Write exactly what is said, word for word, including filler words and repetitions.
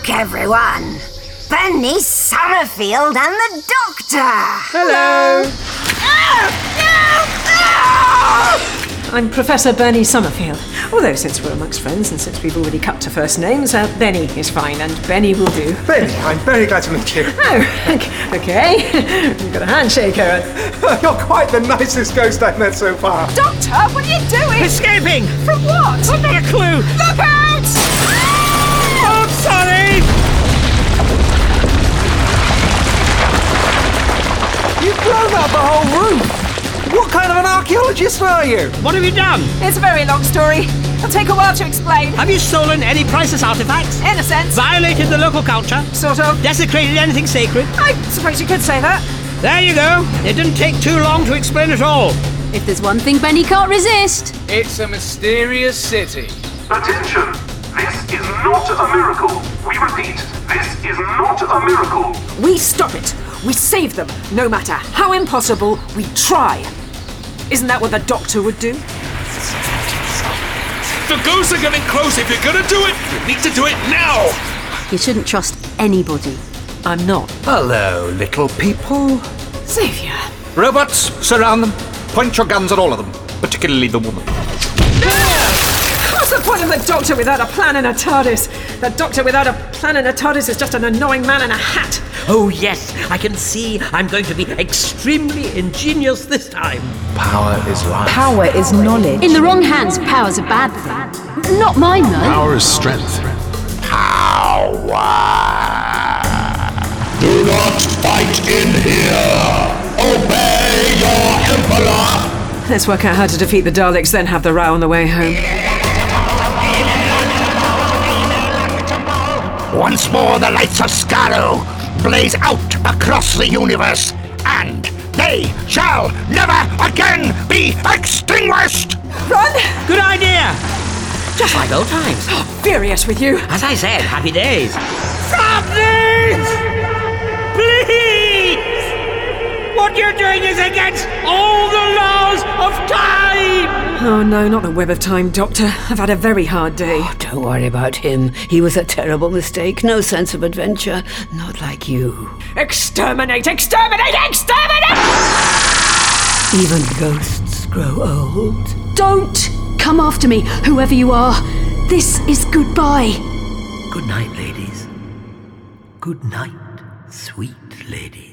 Look, everyone! Benny Summerfield and the Doctor! Hello! Oh, no! Oh! I'm Professor Bernie Summerfield. Although, since we're amongst friends and since we've already cut to first names, uh, Benny is fine, and Benny will do. Benny, I'm very glad to meet you. Oh, okay. We've got a handshake, Aaron. You're quite the nicest ghost I've met so far. Doctor, what are you doing? Escaping! From what? I've not a clue! Look out! Oh, I'm sorry! You've blown up the whole roof! What kind of an archaeologist are you? What have you done? It's a very long story. It'll take a while to explain. Have you stolen any priceless artifacts? In a sense. Violated the local culture? Sort of. Desecrated anything sacred? I suppose you could say that. There you go. It didn't take too long to explain it all. If there's one thing Benny can't resist. It's a mysterious city. Attention! This is not a miracle. We repeat, this is not a miracle. We stop it. We save them. No matter how impossible, we try. Isn't that what the Doctor would do? The ghosts are getting close. If you're gonna do it, you need to do it now. You shouldn't trust anybody. I'm not. Hello, little people. Xavier. Robots, surround them. Point your guns at all of them, particularly the woman. What's the point of the Doctor without a plan and a TARDIS? The Doctor without a plan and a TARDIS is just an annoying man in a hat. Oh, yes. I can see I'm going to be extremely ingenious this time. Power is life. Power is knowledge. In the wrong hands, power's a bad thing. Not mine, though. Power is strength. Power. Do not fight in here. Obey your Emperor. Let's work out how to defeat the Daleks, then have the row on the way home. Once more the lights of Skaro blaze out across the universe, and they shall never again be extinguished! Run! Good idea! Just like old times. Oh, furious with you. As I said, happy days. Stop this! Please! What you're doing is against all the laws of time! Oh no, not the web of time, Doctor. I've had a very hard day. Oh, don't worry about him. He was a terrible mistake. No sense of adventure. Not like you. Exterminate! Exterminate! Exterminate! Even ghosts grow old. Don't come after me, whoever you are. This is goodbye. Good night, ladies. Good night, sweet ladies.